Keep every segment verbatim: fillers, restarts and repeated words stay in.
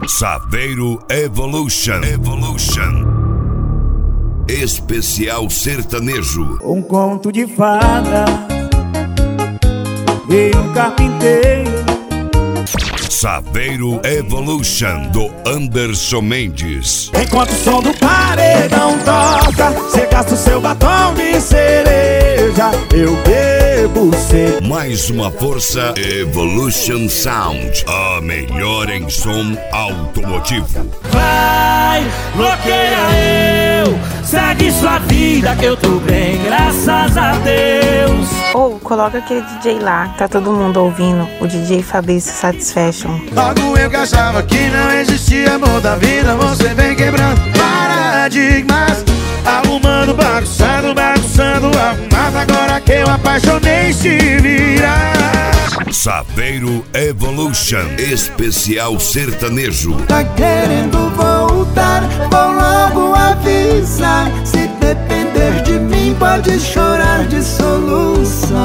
Saveiro Evolution. Evolution. Especial sertanejo. Um conto de fada e um carpinteiro. Saveiro Evolution, do Anderson Mendes. Enquanto o som do paredão toca, cê gasta o seu batom de cereja, eu bebo cê. Mais uma força, Evolution Sound, a melhor em som automotivo. Vai, bloqueia eu, segue sua vida que eu tô bem, graças a Deus. Ou oh, coloca aquele D J lá, tá todo mundo ouvindo, o D J Fabrício Satisfaction. Logo eu que achava que não existia amor da vida, você vem quebrando paradigmas, arrumando, bagunçando, bagunçando, arrumado. Agora que eu apaixonei, se vira. Saveiro Evolution, especial sertanejo. Tá querendo voltar, vou logo avisar. Se depender de mim, pode chorar de soluço.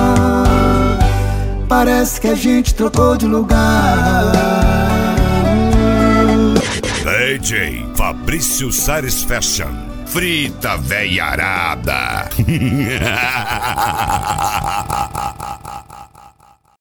Parece que a gente trocou de lugar. D J Fabrício Satisfaction, frita veiarada.